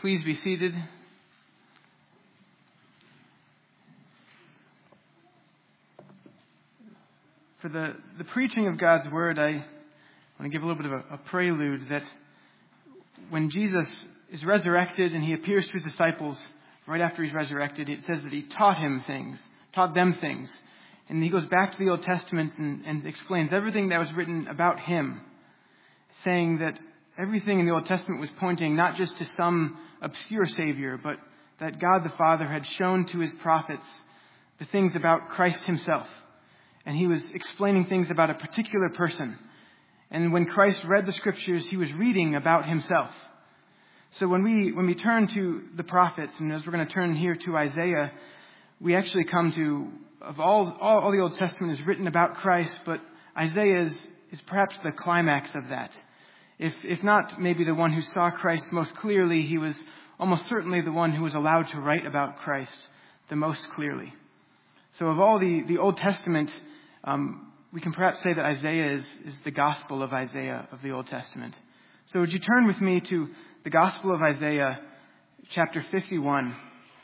Please be seated. For the preaching of God's Word, I want to give a little bit of a prelude that when Jesus is resurrected and he appears to his disciples right after he's resurrected, it says that he taught them things. And he goes back to the Old Testament and explains everything that was written about him, saying that everything in the Old Testament was pointing not just to some obscure Savior, but that God the Father had shown to his prophets the things about Christ himself. And he was explaining things about a particular person. And when Christ read the Scriptures, he was reading about himself. So when we turn to the prophets, and as we're going to turn here to Isaiah, we actually come to, of all the Old Testament is written about Christ, but Isaiah is perhaps the climax of that. If not maybe the one who saw Christ most clearly, he was almost certainly the one who was allowed to write about Christ the most clearly. So of all the Old Testament, we can perhaps say that Isaiah is the Gospel of Isaiah of the Old Testament. So would you turn with me to the Gospel of Isaiah, chapter 51.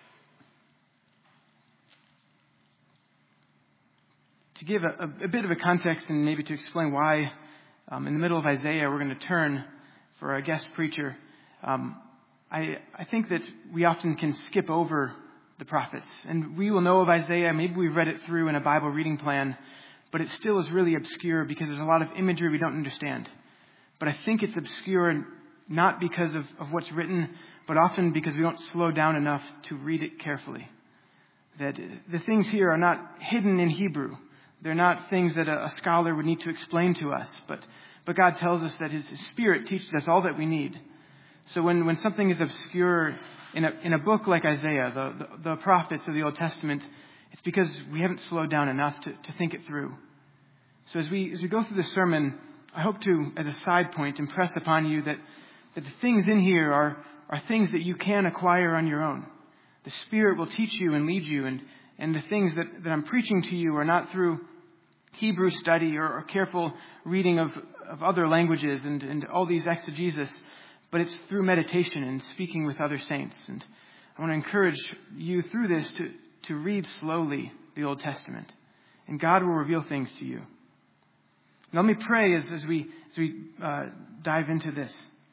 To give a bit of a context and maybe to explain why in the middle of Isaiah we're going to turn for a guest preacher. I think that we often can skip over the prophets. And we will know of Isaiah, maybe we've read it through in a Bible reading plan, but it still is really obscure because there's a lot of imagery we don't understand. But I think it's obscure not because of what's written, but often because we don't slow down enough to read it carefully. That the things here are not hidden in Hebrew. They're not things that a scholar would need to explain to us, but God tells us that His Spirit teaches us all that we need. So when something is obscure in a book like Isaiah, the prophets of the Old Testament, it's because we haven't slowed down enough to think it through. So as we go through this sermon, I hope to, as a side point, impress upon you that the things in here are things that you can acquire on your own. The Spirit will teach you and lead you, and the things that I'm preaching to you are not through Hebrew study or careful reading of other languages and all these exegesis, but it's through meditation and speaking with other saints. And I want to encourage you through this to read slowly the Old Testament, and God will reveal things to you. Now, let me pray as we dive into this.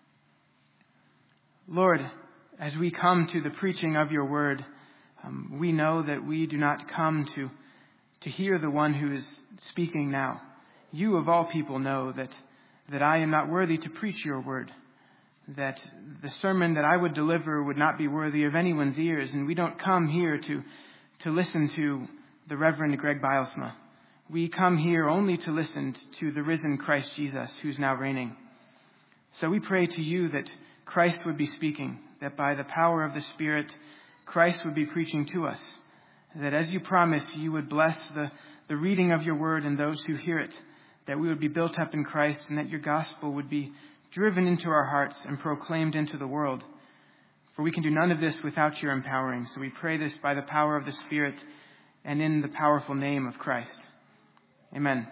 Lord, as we come to the preaching of your word, we know that we do not come to hear the one who is speaking now. You of all people know that I am not worthy to preach your word, that the sermon that I would deliver would not be worthy of anyone's ears, and we don't come here to listen to the Reverend Greg Bilesma. We come here only to listen to the risen Christ Jesus, who's now reigning. So we pray to you that Christ would be speaking, that by the power of the Spirit, Christ would be preaching to us, that as you promised, you would bless the reading of your word and those who hear it, that we would be built up in Christ, and that your gospel would be driven into our hearts and proclaimed into the world. For we can do none of this without your empowering. So we pray this by the power of the Spirit and in the powerful name of Christ. Amen.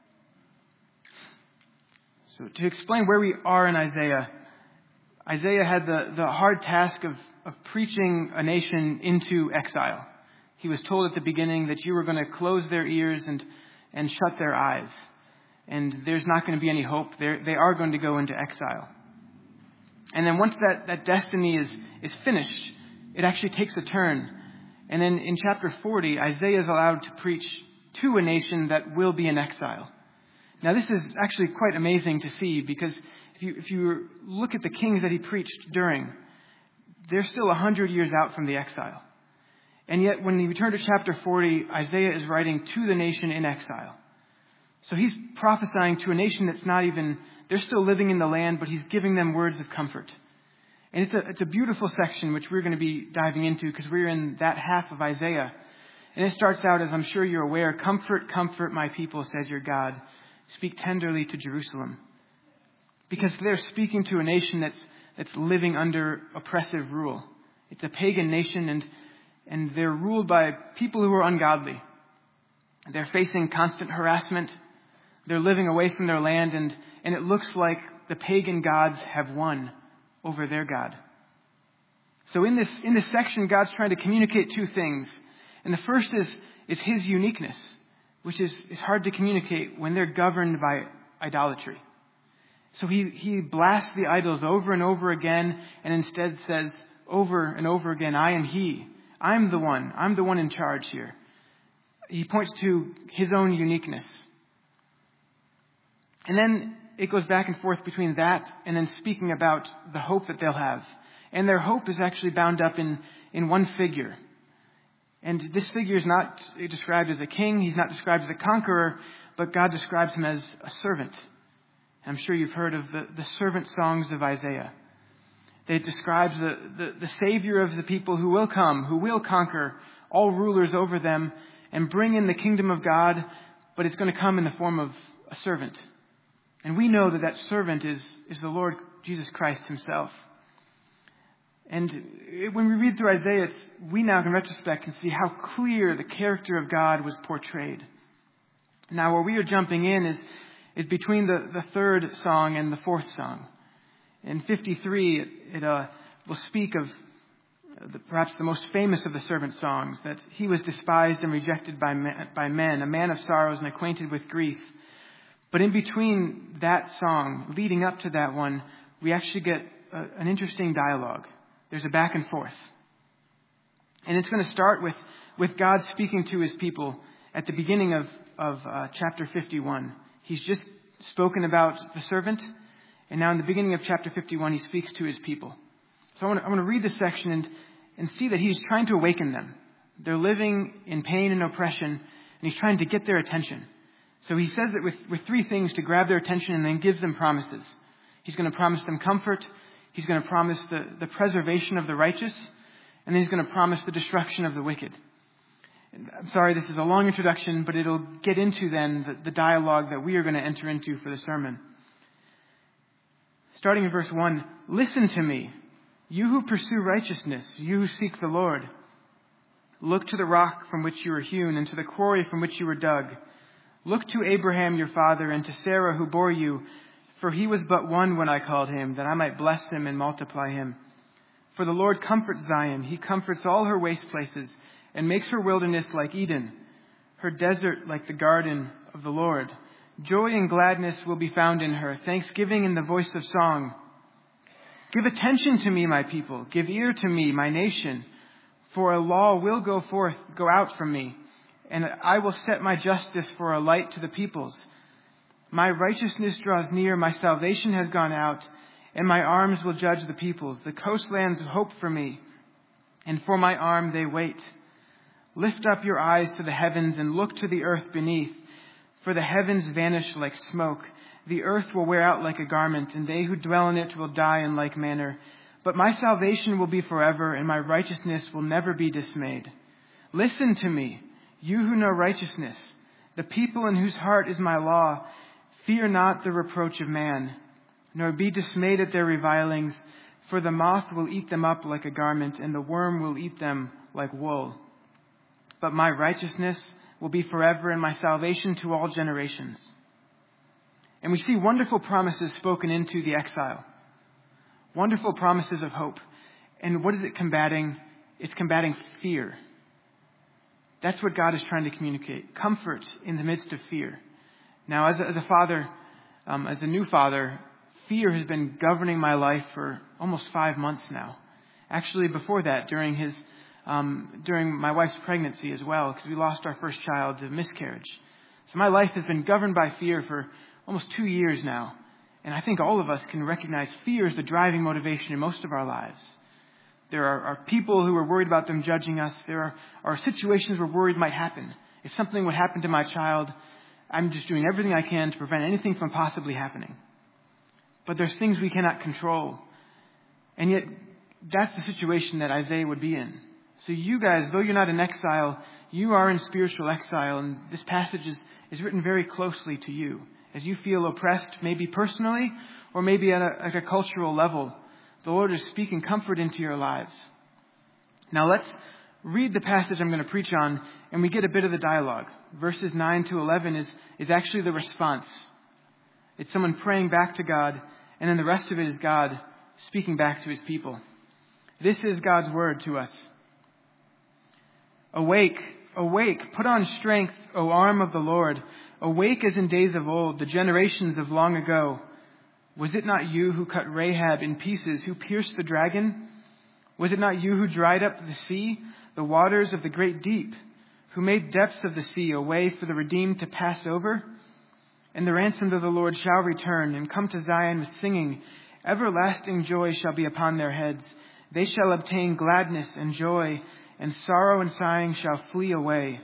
So to explain where we are in Isaiah had the hard task of preaching a nation into exile. He was told at the beginning that you were going to close their ears and shut their eyes. And there's not going to be any hope. They are going to go into exile. And then once that destiny is finished, it actually takes a turn. And then in chapter 40, Isaiah is allowed to preach to a nation that will be in exile. Now this is actually quite amazing to see, because if you look at the kings that he preached during, they're still 100 years out from the exile. And yet when you return to chapter 40, Isaiah is writing to the nation in exile. So he's prophesying to a nation that's not even, they're still living in the land, but he's giving them words of comfort. And it's a beautiful section which we're going to be diving into, because we're in that half of Isaiah. And it starts out, as I'm sure you're aware, "Comfort, comfort my people, says your God. Speak tenderly to Jerusalem." Because they're speaking to a nation that's living under oppressive rule. It's a pagan nation, and they're ruled by people who are ungodly. They're facing constant harassment. They're living away from their land, and it looks like the pagan gods have won over their God. So in this section, God's trying to communicate two things. And the first is his uniqueness, which is hard to communicate when they're governed by idolatry. So he blasts the idols over and over again, and instead says over and over again, I am he. I'm the one in charge here. He points to his own uniqueness. And then it goes back and forth between that and then speaking about the hope that they'll have. And their hope is actually bound up in one figure. And this figure is not described as a king. He's not described as a conqueror, but God describes him as a servant. I'm sure you've heard of the servant songs of Isaiah. It describes the Savior of the people who will come, who will conquer all rulers over them and bring in the kingdom of God, but it's going to come in the form of a servant. And we know that servant is the Lord Jesus Christ himself. And when we read through Isaiah, we now in retrospect can see how clear the character of God was portrayed. Now where we are jumping in is between the third song and the fourth song. In 53, it will speak of perhaps the most famous of the servant songs, that he was despised and rejected by men, a man of sorrows and acquainted with grief. But in between that song, leading up to that one, we actually get an interesting dialogue. There's a back and forth. And it's going to start with God speaking to his people at the beginning of chapter 51. He's just spoken about the servant, and now in the beginning of chapter 51, he speaks to his people. So I want to read this section and see that he's trying to awaken them. They're living in pain and oppression, and he's trying to get their attention. So he says that with three things to grab their attention and then gives them promises. He's going to promise them comfort. He's going to promise the preservation of the righteous. And then he's going to promise the destruction of the wicked. And I'm sorry, this is a long introduction, but it'll get into then the dialogue that we are going to enter into for the sermon. Starting in verse 1, listen to me, you who pursue righteousness, you who seek the Lord. Look to the rock from which you were hewn and to the quarry from which you were dug. Look to Abraham your father and to Sarah who bore you, for he was but one when I called him, that I might bless him and multiply him. For the Lord comforts Zion. He comforts all her waste places and makes her wilderness like Eden, her desert like the garden of the Lord. Joy and gladness will be found in her, thanksgiving in the voice of song. Give attention to me, my people. Give ear to me, my nation. For a law will go out from me, and I will set my justice for a light to the peoples. My righteousness draws near, my salvation has gone out, and my arms will judge the peoples. The coastlands hope for me, and for my arm they wait. Lift up your eyes to the heavens and look to the earth beneath, for the heavens vanish like smoke. The earth will wear out like a garment, and they who dwell in it will die in like manner. But my salvation will be forever, and my righteousness will never be dismayed. Listen to me, you who know righteousness, the people in whose heart is my law. Fear not the reproach of man, nor be dismayed at their revilings, for the moth will eat them up like a garment, and the worm will eat them like wool. But my righteousness will be forever, and my salvation to all generations. And we see wonderful promises spoken into the exile. Wonderful promises of hope. And what is it combating? It's combating fear. That's what God is trying to communicate. Comfort in the midst of fear. Now, as a father, as a new father, fear has been governing my life for almost 5 months now. Actually, before that, during my wife's pregnancy as well, because we lost our first child to miscarriage. So my life has been governed by fear for almost 2 years now. And I think all of us can recognize fear is the driving motivation in most of our lives. There are people who are worried about them judging us. There are situations we're worried might happen. If something would happen to my child, I'm just doing everything I can to prevent anything from possibly happening. But there's things we cannot control. And yet, that's the situation that Isaiah would be in. So you guys, though you're not in exile, you are in spiritual exile. And this passage is written very closely to you. As you feel oppressed, maybe personally, or maybe at a cultural level, the Lord is speaking comfort into your lives. Now let's read the passage I'm going to preach on, and we get a bit of the dialogue. Verses 9 to 11 is actually the response. It's someone praying back to God, and then the rest of it is God speaking back to his people. This is God's word to us. Awake, awake, put on strength, O arm of the Lord. Awake as in days of old, the generations of long ago. Was it not you who cut Rahab in pieces, who pierced the dragon? Was it not you who dried up the sea, the waters of the great deep, who made depths of the sea a way for the redeemed to pass over? And the ransomed of the Lord shall return and come to Zion with singing. Everlasting joy shall be upon their heads. They shall obtain gladness and joy, and sorrow and sighing shall flee away.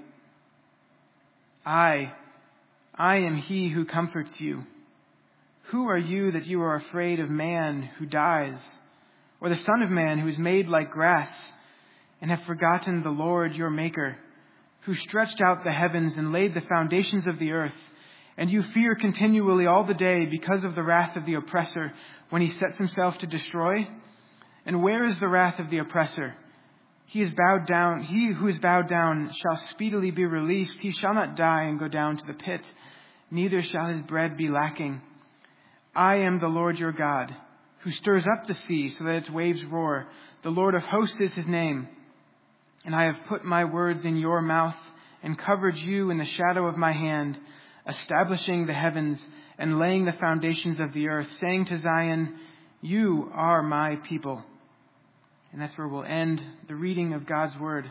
I am he who comforts you. Who are you that you are afraid of man who dies, or the Son of Man who is made like grass, and have forgotten the Lord your Maker, who stretched out the heavens and laid the foundations of the earth, and you fear continually all the day because of the wrath of the oppressor when he sets himself to destroy? And where is the wrath of the oppressor? He who is bowed down shall speedily be released. He shall not die and go down to the pit, neither shall his bread be lacking. I am the Lord your God, who stirs up the sea so that its waves roar. The Lord of hosts is his name. And I have put my words in your mouth and covered you in the shadow of my hand, establishing the heavens and laying the foundations of the earth, saying to Zion, you are my people. And that's where we'll end the reading of God's word.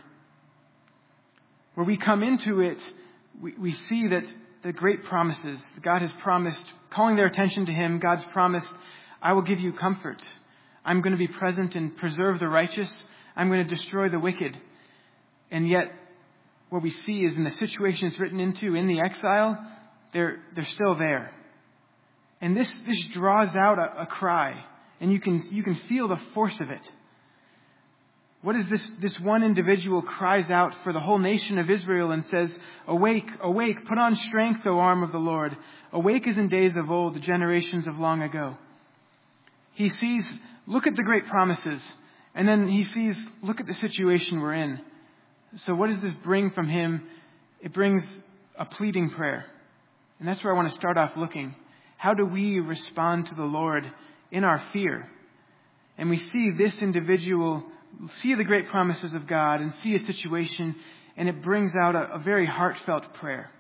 Where we come into it, we see that the great promises God has promised, calling their attention to him, God's promised, I will give you comfort. I'm going to be present and preserve the righteous. I'm going to destroy the wicked. And yet, what we see is in the situation it's written into, in the exile, they're still there. And this draws out a cry, and you can feel the force of it. What is this one individual cries out for the whole nation of Israel and says, awake, awake, put on strength, O arm of the Lord. Awake as in days of old, the generations of long ago. He sees, look at the great promises, and then he sees, look at the situation we're in. So what does this bring from him? It brings a pleading prayer. And that's where I want to start off looking. How do we respond to the Lord in our fear? And we see this individual see the great promises of God and see a situation, and it brings out a very heartfelt prayer.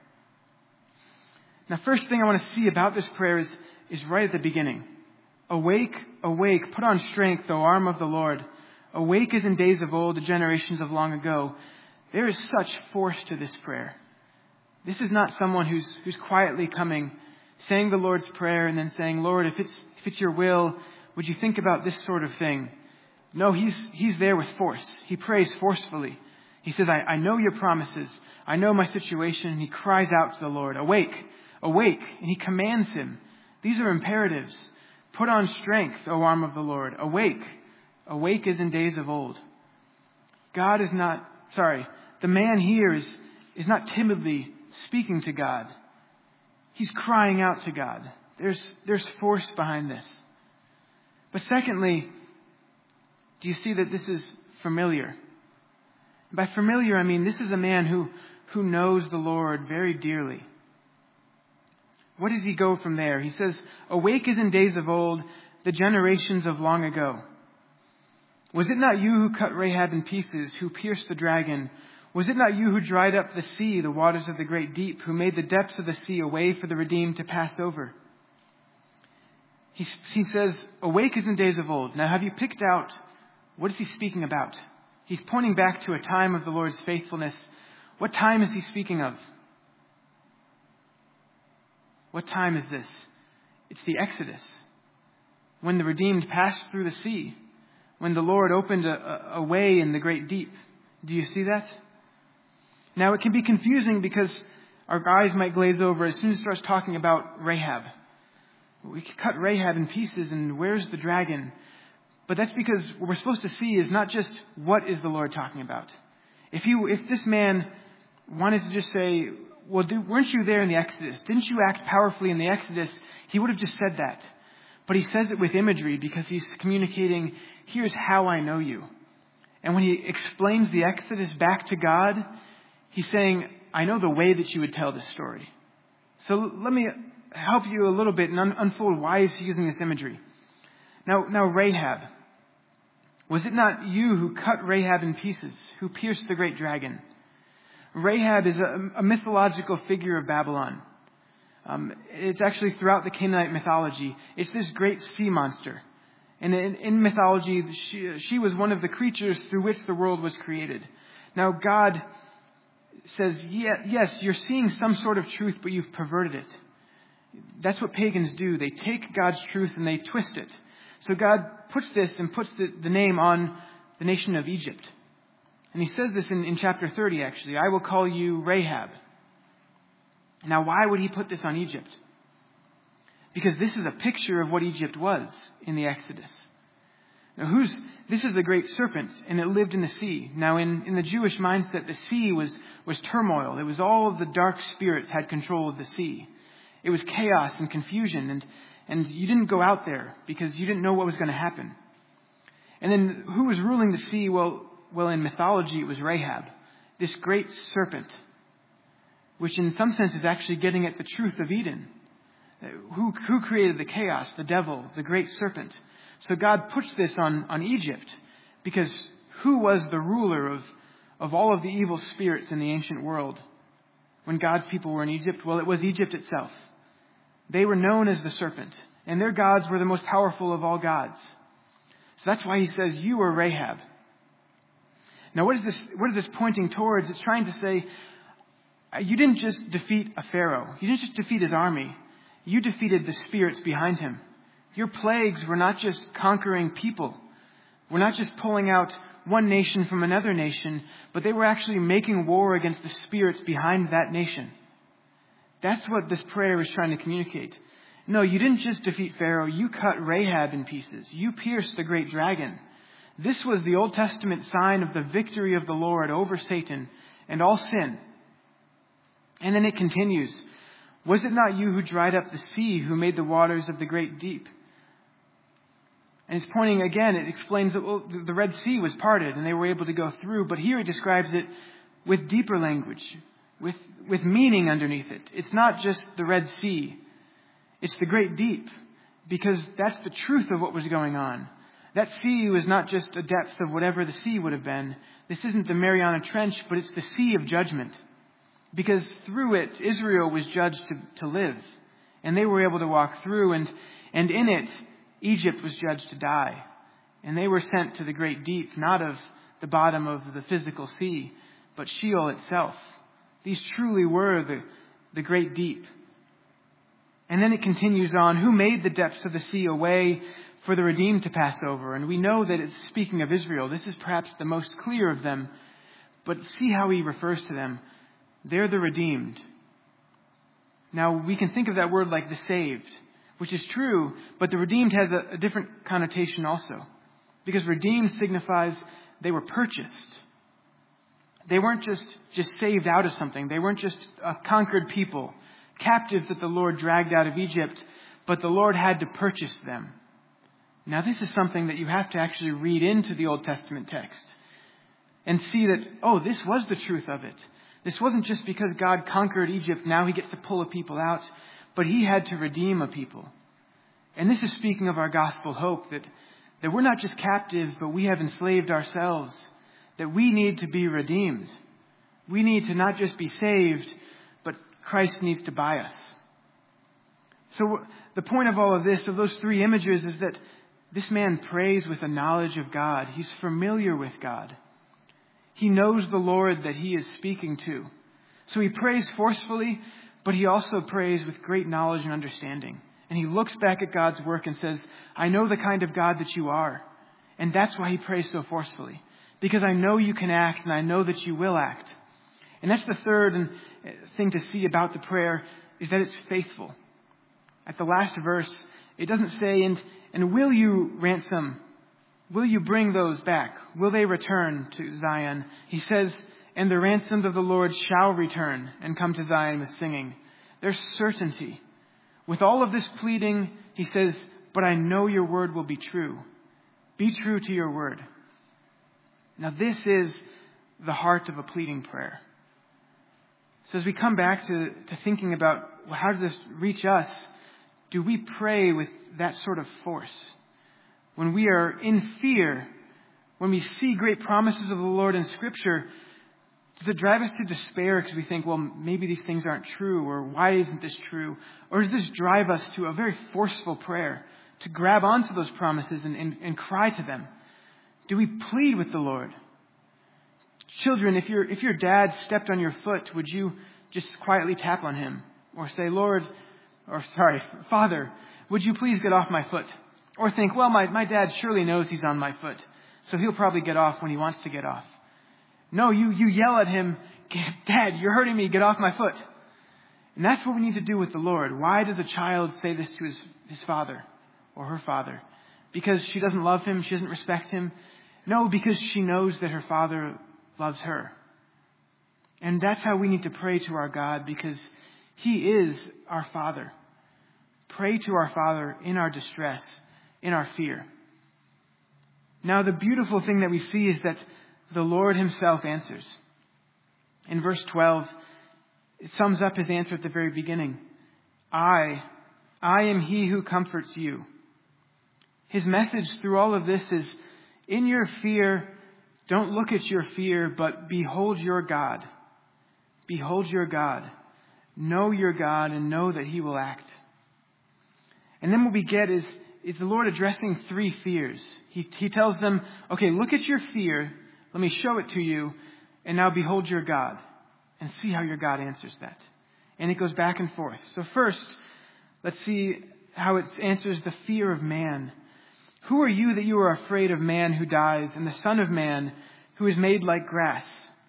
Now, first thing I want to see about this prayer is right at the beginning. Awake, awake, put on strength, O arm of the Lord. Awake as in days of old, the generations of long ago. There is such force to this prayer. This is not someone who's quietly coming, saying the Lord's Prayer and then saying, Lord, if it's your will, would you think about this sort of thing? No, he's there with force. He prays forcefully. He says, I know your promises. I know my situation. And he cries out to the Lord, awake, awake. And he commands him. These are imperatives. Put on strength, O arm of the Lord. Awake. Awake as in days of old. The man here is not timidly speaking to God. He's crying out to God. There's force behind this. But secondly, do you see that this is familiar? By familiar, I mean this is a man who knows the Lord very dearly. What does he go from there? He says, awake as in days of old, the generations of long ago. Was it not you who cut Rahab in pieces, who pierced the dragon? Was it not you who dried up the sea, the waters of the great deep, who made the depths of the sea a way for the redeemed to pass over? He says, awake as in days of old. Now, have you picked out, what is he speaking about? He's pointing back to a time of the Lord's faithfulness. What time is he speaking of? What time is this? It's the Exodus. When the redeemed passed through the sea. When the Lord opened a way in the great deep. Do you see that? Now, it can be confusing because our eyes might glaze over as soon as it starts talking about Rahab. We could cut Rahab in pieces, and where's the dragon? But that's because what we're supposed to see is not just what is the Lord talking about. If this man wanted to just say, well, weren't you there in the Exodus? Didn't you act powerfully in the Exodus? He would have just said that. But he says it with imagery because he's communicating, here's how I know you. And when he explains the Exodus back to God, he's saying, I know the way that you would tell this story. So let me help you a little bit and unfold why he's using this imagery. Now Rahab. Was it not you who cut Rahab in pieces, who pierced the great dragon? Rahab is a mythological figure of Babylon. It's actually throughout the Canaanite mythology. It's this great sea monster. And in mythology, she was one of the creatures through which the world was created. Now God says, yes, you're seeing some sort of truth, but you've perverted it. That's what pagans do. They take God's truth and they twist it. So God puts this and puts the name on the nation of Egypt. And he says this in chapter 30, actually. I will call you Rahab. Now, why would he put this on Egypt? Because this is a picture of what Egypt was in the Exodus. Now, this is a great serpent, and it lived in the sea. Now, in the Jewish mindset, the sea was turmoil. It was all of the dark spirits had control of the sea. It was chaos and confusion, and you didn't go out there because you didn't know what was going to happen. And then who was ruling the sea? Well, in mythology, it was Rahab, this great serpent, which in some sense is actually getting at the truth of Eden. Who created the chaos? The devil, the great serpent. So God puts this on Egypt because who was the ruler of all of the evil spirits in the ancient world when God's people were in Egypt? Well, it was Egypt itself. They were known as the serpent, and their gods were the most powerful of all gods. So that's why he says, you are Rahab. Now, what is this pointing towards? It's trying to say, you didn't just defeat a pharaoh. You didn't just defeat his army. You defeated the spirits behind him. Your plagues were not just conquering people. We're not just pulling out one nation from another nation, but they were actually making war against the spirits behind that nation. That's what this prayer is trying to communicate. No, you didn't just defeat Pharaoh. You cut Rahab in pieces. You pierced the great dragon. This was the Old Testament sign of the victory of the Lord over Satan and all sin. And then it continues. Was it not you who dried up the sea, who made the waters of the great deep? And it's pointing again, it explains that the Red Sea was parted and they were able to go through. But here it describes it with deeper language, with meaning underneath it. It's not just the Red Sea. It's the great deep, because that's the truth of what was going on. That sea was not just a depth of whatever the sea would have been. This isn't the Mariana Trench, but it's the sea of judgment. Because through it, Israel was judged to live. And they were able to walk through. And in it, Egypt was judged to die. And they were sent to the great deep, not of the bottom of the physical sea, but Sheol itself. These truly were the great deep. And then it continues on, who made the depths of the sea a way for the redeemed to pass over? And we know that it's speaking of Israel. This is perhaps the most clear of them. But see how he refers to them. They're the redeemed. Now, we can think of that word like the saved, which is true, but the redeemed has a different connotation also. Because redeemed signifies they were purchased. They weren't just saved out of something. They weren't just a conquered people, captives that the Lord dragged out of Egypt, but the Lord had to purchase them. Now, this is something that you have to actually read into the Old Testament text and see that, this was the truth of it. This wasn't just because God conquered Egypt, now he gets to pull a people out, but he had to redeem a people. And this is speaking of our gospel hope, that we're not just captives, but we have enslaved ourselves, that we need to be redeemed. We need to not just be saved, but Christ needs to buy us. So the point of all of this, of those three images, is that this man prays with a knowledge of God. He's familiar with God. He knows the Lord that he is speaking to. So he prays forcefully, but he also prays with great knowledge and understanding. And he looks back at God's work and says, I know the kind of God that you are. And that's why he prays so forcefully. Because I know you can act, and I know that you will act. And that's the third thing to see about the prayer, is that it's faithful. At the last verse, it doesn't say, and will you ransom? Will you bring those back? Will they return to Zion? He says, and the ransomed of the Lord shall return and come to Zion with singing. There's certainty. With all of this pleading, he says, but I know your word will be true. Be true to your word. Now this is the heart of a pleading prayer. So as we come back to thinking about, how does this reach us? Do we pray with that sort of force? When we are in fear, when we see great promises of the Lord in Scripture, does it drive us to despair because we think, well, maybe these things aren't true, or why isn't this true? Or does this drive us to a very forceful prayer, to grab onto those promises and cry to them? Do we plead with the Lord? Children, if your dad stepped on your foot, would you just quietly tap on him? Or say, Father, would you please get off my foot? Or think, well, my dad surely knows he's on my foot, so he'll probably get off when he wants to get off. No, you yell at him, Dad, you're hurting me, get off my foot. And that's what we need to do with the Lord. Why does a child say this to his father or her father? Because she doesn't love him, she doesn't respect him? No, because she knows that her father loves her. And that's how we need to pray to our God, because He is our Father. Pray to our Father in our distress, in our fear. Now, the beautiful thing that we see is that the Lord Himself answers. In verse 12, it sums up His answer at the very beginning. I am He who comforts you. His message through all of this is, in your fear, don't look at your fear, but behold your God. Behold your God. Know your God and know that He will act. And then what we get is the Lord addressing three fears. He tells them, okay, look at your fear. Let me show it to you. And now behold your God. And see how your God answers that. And it goes back and forth. So first, let's see how it answers the fear of man. Who are you that you are afraid of man who dies, and the Son of Man who is made like grass?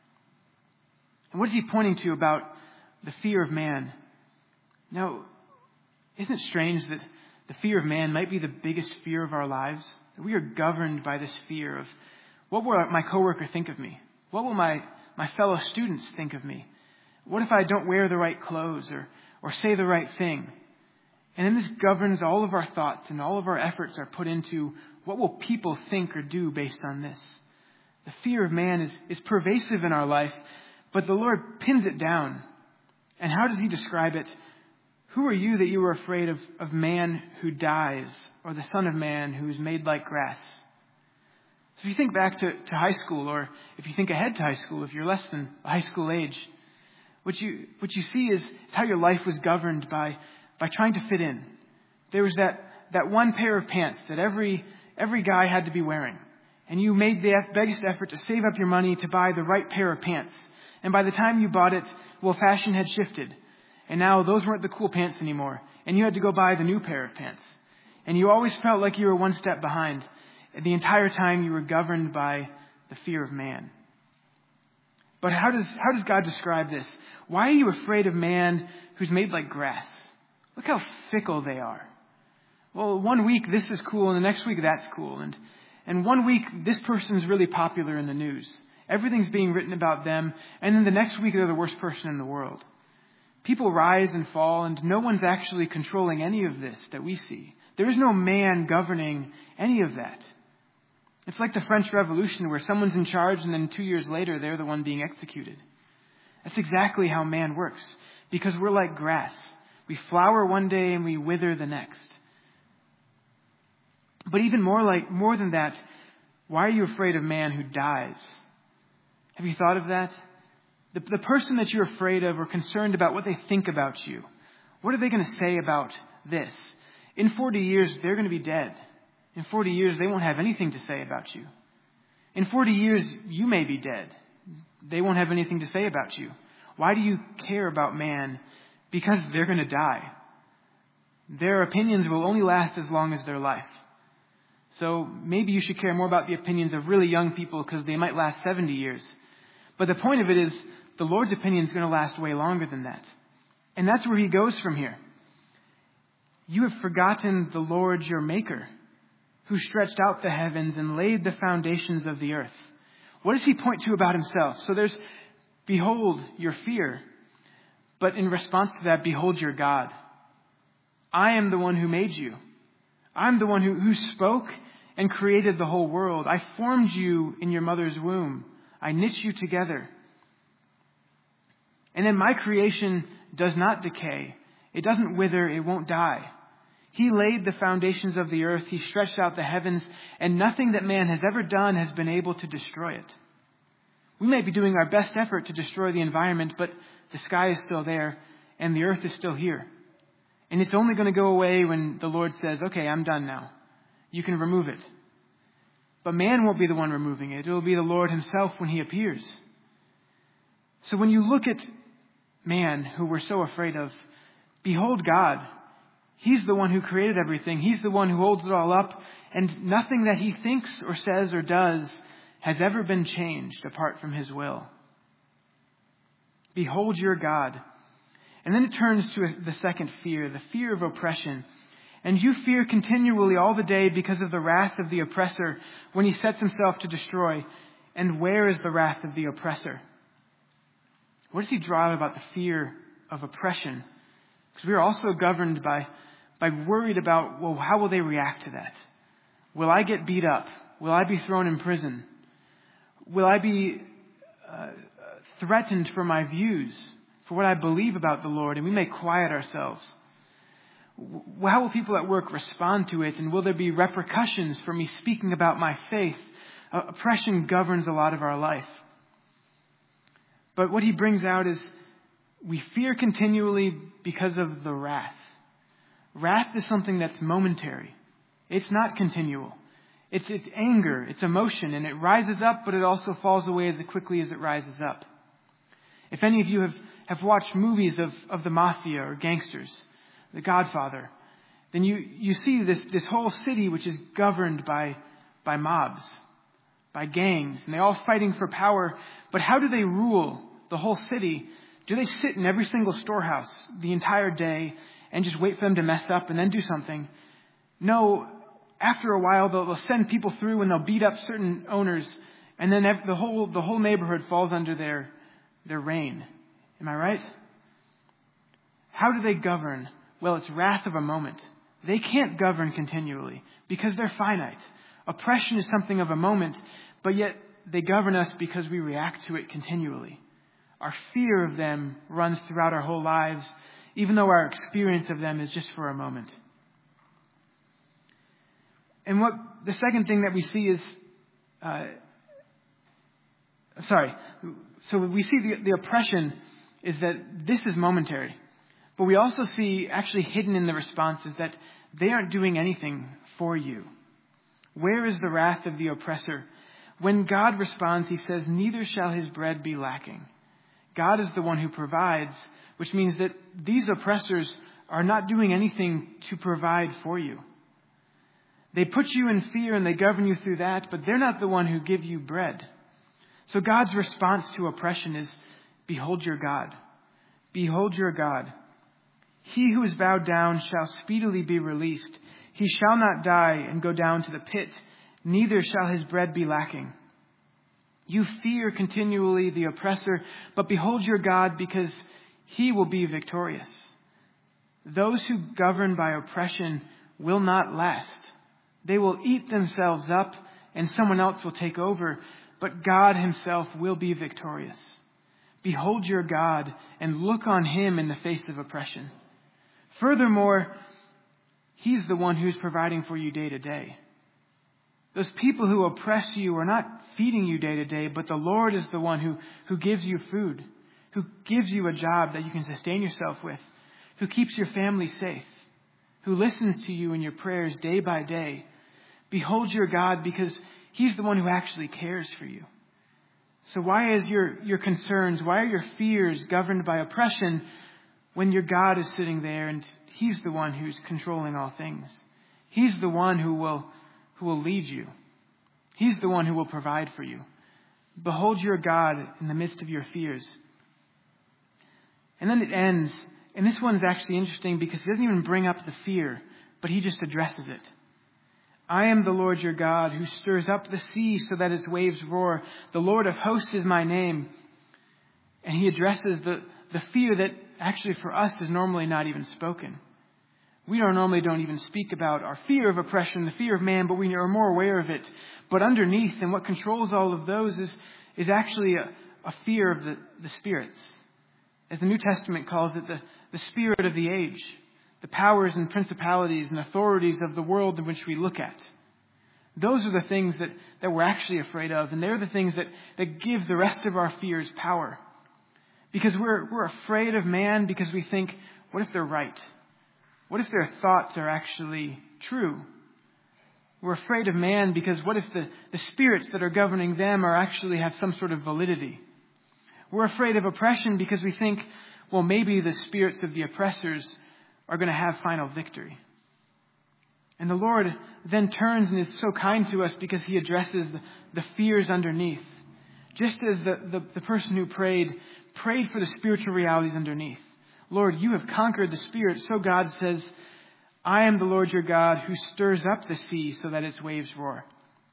And what is He pointing to about the fear of man? Now, isn't it strange that the fear of man might be the biggest fear of our lives? That we are governed by this fear of, what will my coworker think of me? What will my fellow students think of me? What if I don't wear the right clothes or say the right thing? And then this governs all of our thoughts, and all of our efforts are put into what will people think or do based on this. The fear of man is pervasive in our life, but the Lord pins it down. And how does He describe it? Who are you that you are afraid of man who dies, or the Son of Man who is made like grass? So if you think back to high school, or if you think ahead to high school, if you're less than high school age, what you see is how your life was governed by trying to fit in. There was that one pair of pants that every guy had to be wearing. And you made the biggest effort to save up your money to buy the right pair of pants. And by the time you bought it, well, fashion had shifted. And now those weren't the cool pants anymore. And you had to go buy the new pair of pants. And you always felt like you were one step behind. And the entire time you were governed by the fear of man. But how does God describe this? Why are you afraid of man who's made like grass? Look how fickle they are. Well, one week this is cool, and the next week that's cool. And one week this person's really popular in the news. Everything's being written about them, and then the next week they're the worst person in the world. People rise and fall, and no one's actually controlling any of this that we see. There is no man governing any of that. It's like the French Revolution, where someone's in charge and then 2 years later they're the one being executed. That's exactly how man works, because we're like grass. We flower one day and we wither the next. But even more than that, why are you afraid of man who dies? Have you thought of that? The person that you're afraid of or concerned about what they think about you. What are they going to say about this? In 40 years, they're going to be dead. In 40 years, they won't have anything to say about you. In 40 years, you may be dead. They won't have anything to say about you. Why do you care about man? Because they're going to die. Their opinions will only last as long as their life. So maybe you should care more about the opinions of really young people, because they might last 70 years. But the point of it is, the Lord's opinion is going to last way longer than that. And that's where He goes from here. You have forgotten the Lord your Maker, who stretched out the heavens and laid the foundations of the earth. What does He point to about Himself? So there's, behold your fear. But in response to that, behold your God. I am the one who made you. I'm the one who spoke and created the whole world. I formed you in your mother's womb. I knit you together. And then my creation does not decay. It doesn't wither. It won't die. He laid the foundations of the earth. He stretched out the heavens, and nothing that man has ever done has been able to destroy it. We may be doing our best effort to destroy the environment, but the sky is still there, and the earth is still here. And it's only going to go away when the Lord says, okay, I'm done now. You can remove it. But man won't be the one removing it. It will be the Lord himself when he appears. So when you look at man, who we're so afraid of, behold God. He's the one who created everything. He's the one who holds it all up. And nothing that he thinks or says or does has ever been changed apart from his will. Behold your God. And then it turns to the second fear, the fear of oppression. And you fear continually all the day because of the wrath of the oppressor when he sets himself to destroy. And where is the wrath of the oppressor? What does he draw about the fear of oppression? Because we are also governed by worried about, well, how will they react to that? Will I get beat up? Will I be thrown in prison? Will I be threatened for my views, for what I believe about the Lord? And we may quiet ourselves. How will people at work respond to it? And will there be repercussions for me speaking about my faith? Oppression governs a lot of our life. But what he brings out is we fear continually because of the wrath. Wrath is something that's momentary. It's not continual. It's anger, it's emotion, and it rises up, but it also falls away as quickly as it rises up. If any of you have watched movies of the mafia or gangsters, The Godfather, then you see this whole city which is governed by mobs, by gangs, and they're all fighting for power. But how do they rule the whole city? Do they sit in every single storehouse the entire day and just wait for them to mess up and then do something? No, after a while they'll send people through and they'll beat up certain owners, and then the whole neighborhood falls under their reign. Am I right? How do they govern? Well, it's wrath of a moment. They can't govern continually because they're finite. Oppression is something of a moment, but yet they govern us because we react to it continually. Our fear of them runs throughout our whole lives, even though our experience of them is just for a moment. And what the second thing that we see is, so we see the oppression is that this is momentary. But we also see actually hidden in the response is that they aren't doing anything for you. Where is the wrath of the oppressor? When God responds, he says, neither shall his bread be lacking. God is the one who provides, which means that these oppressors are not doing anything to provide for you. They put you in fear and they govern you through that, but they're not the one who give you bread. So God's response to oppression is, behold your God. Behold your God. He who is bowed down shall speedily be released. He shall not die and go down to the pit, neither shall his bread be lacking. You fear continually the oppressor, but behold your God, because he will be victorious. Those who govern by oppression will not last. They will eat themselves up, and someone else will take over, but God himself will be victorious. Behold your God, and look on him in the face of oppression. Furthermore, he's the one who's providing for you day to day. Those people who oppress you are not feeding you day to day, but the Lord is the one who gives you food, who gives you a job that you can sustain yourself with, who keeps your family safe, who listens to you in your prayers day by day. Behold your God, because he's the one who actually cares for you. So why is your concerns, why are your fears governed by oppression when your God is sitting there and he's the one who's controlling all things? He's the one who will lead you. He's the one who will provide for you. Behold your God in the midst of your fears. And then it ends, and this one's actually interesting because it doesn't even bring up the fear, but he just addresses it. I am the Lord your God who stirs up the sea so that its waves roar. The Lord of hosts is my name. And he addresses the fear that actually for us is normally not even spoken. We normally don't even speak about our fear of oppression, the fear of man, but we are more aware of it. But underneath, and what controls all of those is actually a fear of the spirits. As the New Testament calls it, the spirit of the age. the powers and principalities and authorities of the world in which we look at. Those are the things that we're actually afraid of, and they're the things that give the rest of our fears power. Because we're afraid of man because we think, what if they're right? What if their thoughts are actually true? We're afraid of man because what if the spirits that are governing them are actually have some sort of validity? We're afraid of oppression because we think, well, maybe the spirits of the oppressors are going to have final victory. And the Lord then turns and is so kind to us because he addresses the fears underneath. Just as the person who prayed for the spiritual realities underneath. Lord, you have conquered the spirit. So God says, I am the Lord your God who stirs up the sea so that its waves roar.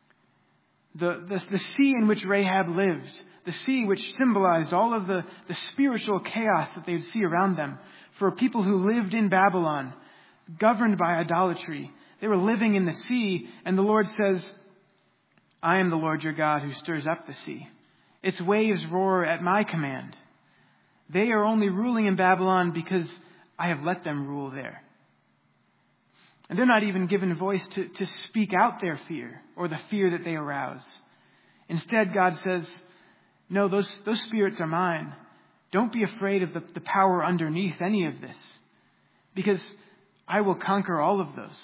The sea in which Rahab lived, the sea which symbolized all of the spiritual chaos that they would see around them. For people who lived in Babylon, governed by idolatry, they were living in the sea, and the Lord says, I am the Lord your God who stirs up the sea. Its waves roar at my command. They are only ruling in Babylon because I have let them rule there. And they're not even given voice to speak out their fear or the fear that they arouse. Instead, God says, no, those spirits are mine. Don't be afraid of the power underneath any of this, because I will conquer all of those.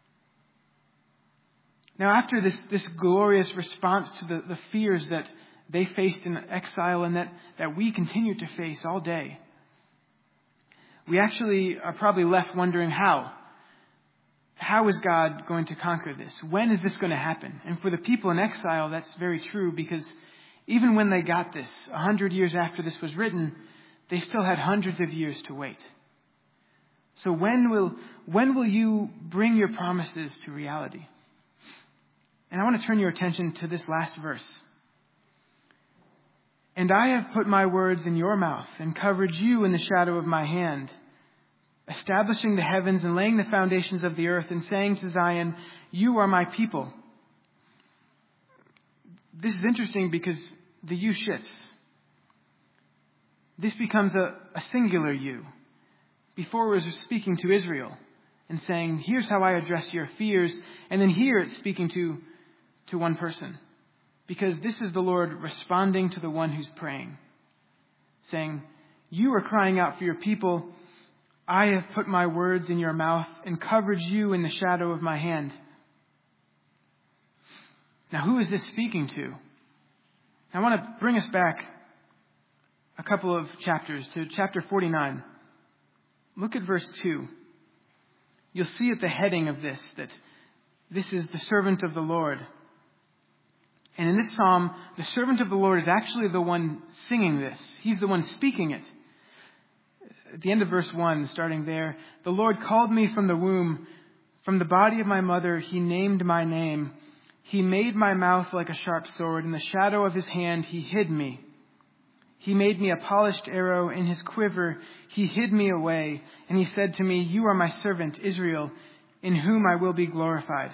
Now, after this glorious response to the fears that they faced in exile and that we continue to face all day, we actually are probably left wondering how. How is God going to conquer this? When is this going to happen? And for the people in exile, that's very true, because even when they got this, 100 years after this was written, they still had hundreds of years to wait. So when will you bring your promises to reality? And I want to turn your attention to this last verse. And I have put my words in your mouth and covered you in the shadow of my hand, establishing the heavens and laying the foundations of the earth and saying to Zion, you are my people. This is interesting because the you shifts. This becomes a singular you. Before it was speaking to Israel and saying, here's how I address your fears. And then here it's speaking to one person. Because this is the Lord responding to the one who's praying. Saying, you are crying out for your people. I have put my words in your mouth and covered you in the shadow of my hand. Now, who is this speaking to? I want to bring us back a couple of chapters to chapter 49. Look at verse 2. You'll see at the heading of this that this is the servant of the Lord. And in this psalm, the servant of the Lord is actually the one singing this. He's the one speaking it. At the end of verse 1, starting there, the Lord called me from the womb, from the body of my mother, he named my name. He made my mouth like a sharp sword. In the shadow of his hand, he hid me. He made me a polished arrow in his quiver. He hid me away. And he said to me, you are my servant, Israel, in whom I will be glorified.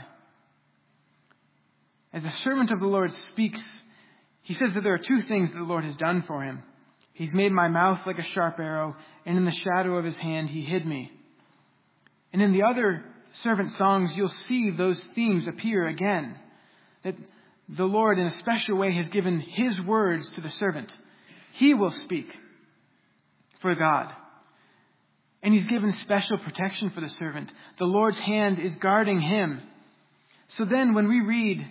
As the servant of the Lord speaks, he says that there are two things that the Lord has done for him. He's made my mouth like a sharp arrow, and in the shadow of his hand he hid me. And in the other servant songs, you'll see those themes appear again. That the Lord in a special way has given his words to the servant. He will speak for God. And he's given special protection for the servant. The Lord's hand is guarding him. So then when we read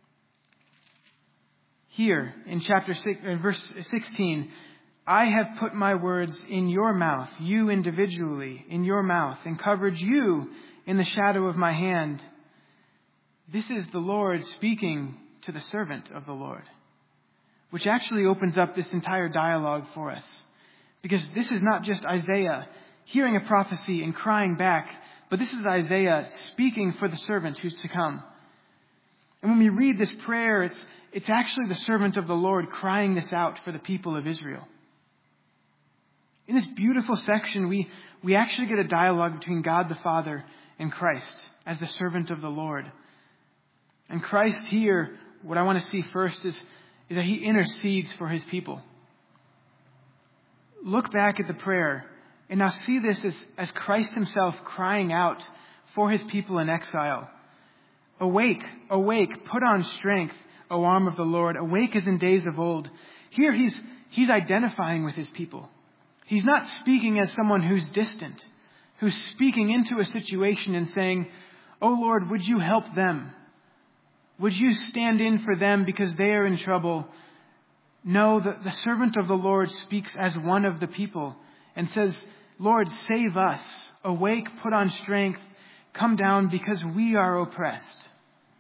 here in chapter 6, verse 16, I have put my words in your mouth, you individually, in your mouth, and covered you in the shadow of my hand. This is the Lord speaking to the servant of the Lord, which actually opens up this entire dialogue for us. Because this is not just Isaiah hearing a prophecy and crying back, but this is Isaiah speaking for the servant who's to come. And when we read this prayer, it's actually the servant of the Lord crying this out for the people of Israel. In this beautiful section, we actually get a dialogue between God the Father and Christ as the servant of the Lord. And Christ here, what I want to see first is that he intercedes for his people. Look back at the prayer And now see this as Christ himself crying out for his people in exile. Awake, awake, put on strength, O arm of the Lord. Awake as in days of old. Here he's identifying with his people. He's not speaking as someone who's distant, who's speaking into a situation and saying, "Oh Lord, would you help them? Would you stand in for them because they are in trouble?" No, the servant of the Lord speaks as one of the people and says, "Lord, save us. Awake, put on strength, come down because we are oppressed."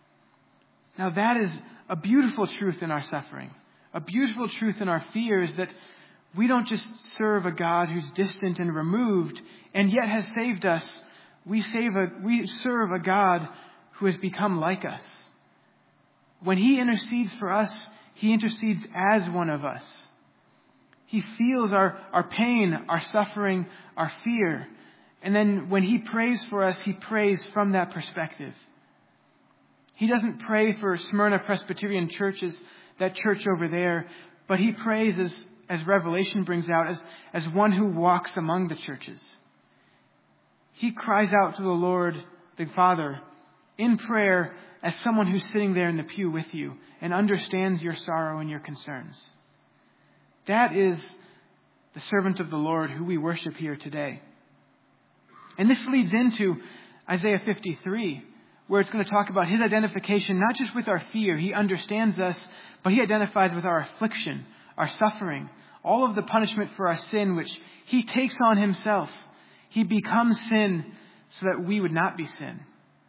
Now that is a beautiful truth in our suffering. A beautiful truth in our fear is that we don't just serve a God who's distant and removed and yet has saved us. We serve a God who has become like us. When he intercedes for us, he intercedes as one of us. He feels our pain, our suffering, our fear. And then when he prays for us, he prays from that perspective. He doesn't pray for Smyrna Presbyterian churches, that church over there, but he prays, as Revelation brings out, as one who walks among the churches. He cries out to the Lord, the Father, in prayer as someone who's sitting there in the pew with you and understands your sorrow and your concerns. That is the servant of the Lord who we worship here today. And this leads into Isaiah 53, where it's going to talk about his identification, not just with our fear. He understands us, but he identifies with our affliction, our suffering, all of the punishment for our sin, which he takes on himself. He becomes sin so that we would not be sin.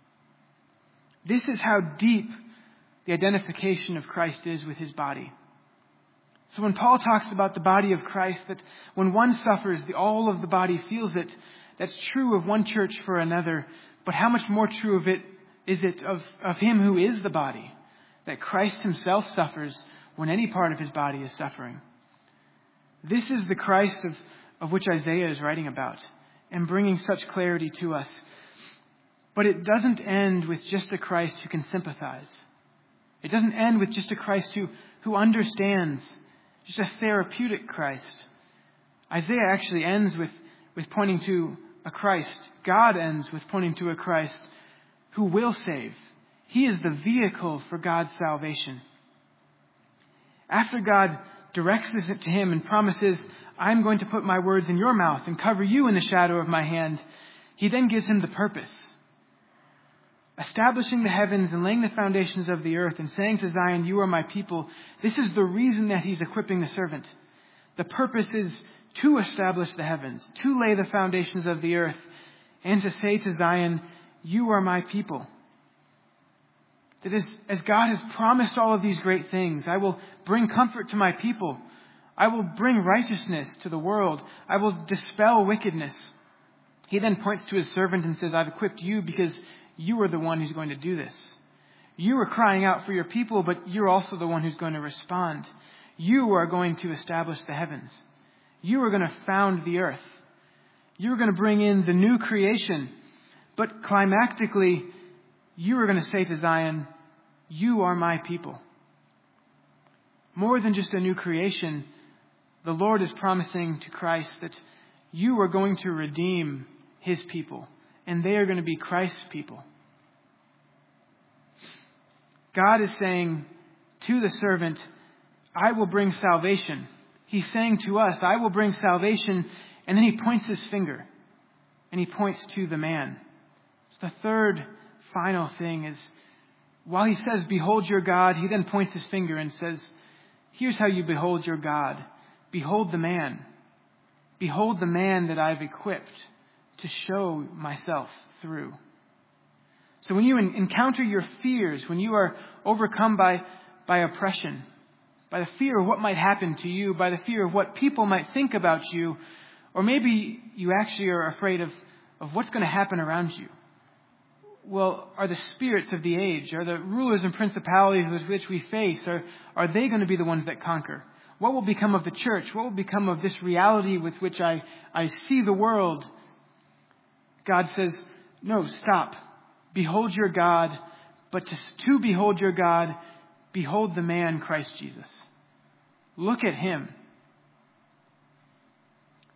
This is how deep the identification of Christ is with his body. So when Paul talks about the body of Christ, that when one suffers, all of the body feels it. That's true of one church for another. But how much more true is it of him who is the body? That Christ himself suffers when any part of his body is suffering. This is the Christ of which Isaiah is writing about and bringing such clarity to us. But it doesn't end with just a Christ who can sympathize. It doesn't end with just a Christ who understands, just a therapeutic Christ. Isaiah actually ends with pointing to a Christ. God ends with pointing to a Christ who will save. He is the vehicle for God's salvation. After God directs this to him and promises, "I'm going to put my words in your mouth and cover you in the shadow of my hand," he then gives him the purpose. Establishing the heavens and laying the foundations of the earth and saying to Zion, "You are my people." This is the reason that he's equipping the servant. The purpose is to establish the heavens, to lay the foundations of the earth, and to say to Zion, "You are my people." That is, as God has promised all of these great things, I will bring comfort to my people. I will bring righteousness to the world. I will dispel wickedness. He then points to his servant and says, "I've equipped you because you are the one who's going to do this. You are crying out for your people, but you're also the one who's going to respond. You are going to establish the heavens. You are going to found the earth. You are going to bring in the new creation. But climactically, you are going to say to Zion, 'You are my people.'" More than just a new creation, the Lord is promising to Christ that you are going to redeem his people, and they are going to be Christ's people. God is saying to the servant, "I will bring salvation." He's saying to us, "I will bring salvation." And then he points his finger and he points to the man. So the third final thing is, while he says, "Behold your God," he then points his finger and says, "Here's how you behold your God. Behold the man. Behold the man that I've equipped to show myself through." So when you encounter your fears, when you are overcome by oppression, by the fear of what might happen to you, by the fear of what people might think about you, or maybe you actually are afraid of what's going to happen around you. Well, are the spirits of the age, are the rulers and principalities with which we face, are they going to be the ones that conquer? What will become of the church? What will become of this reality with which I see the world? God says, "No, stop. Behold your God, but to behold your God, behold the man Christ Jesus." Look at him.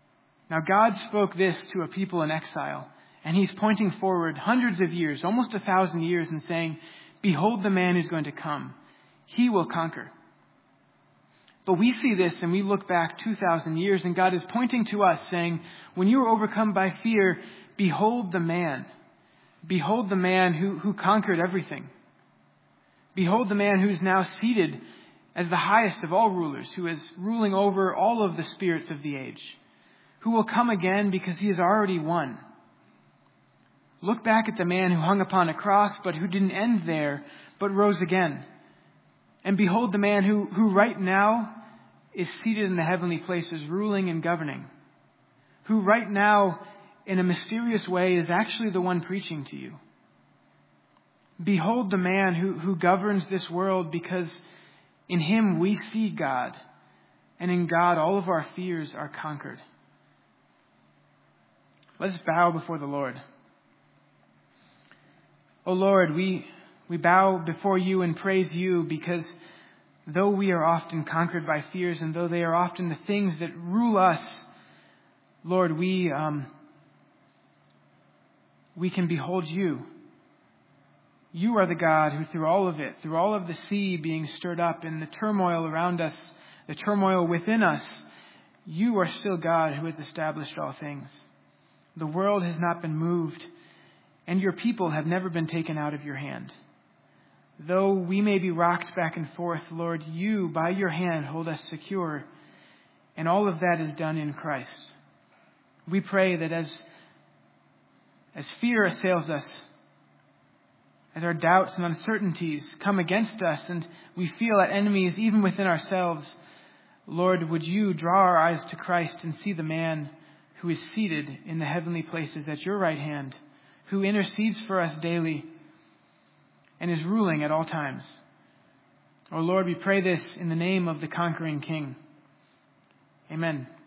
Now God spoke this to a people in exile, and he's pointing forward hundreds of years, almost 1,000 years, and saying, behold the man who's going to come. He will conquer. But we see this and we look back 2,000 years, and God is pointing to us saying, when you are overcome by fear, behold the man. Behold the man who conquered everything. Behold the man who's now seated as the highest of all rulers, who is ruling over all of the spirits of the age, who will come again because he has already won. Look back at the man who hung upon a cross, but who didn't end there, but rose again. And behold the man who right now is seated in the heavenly places, ruling and governing, who right now, in a mysterious way, is actually the one preaching to you. Behold the man who governs this world, because in him we see God, and in God all of our fears are conquered. Let us bow before the Lord. O Lord, we bow before you and praise you, because though we are often conquered by fears, and though they are often the things that rule us, Lord, we can behold you. You are the God who through all of it, through all of the sea being stirred up and the turmoil around us, the turmoil within us, you are still God who has established all things. The world has not been moved, and your people have never been taken out of your hand. Though we may be rocked back and forth, Lord, you, by your hand, hold us secure, and all of that is done in Christ. We pray that as fear assails us, as our doubts and uncertainties come against us, and we feel at enemies even within ourselves, Lord, would you draw our eyes to Christ and see the man who is seated in the heavenly places at your right hand, who intercedes for us daily and is ruling at all times. Oh Lord, we pray this in the name of the conquering King. Amen.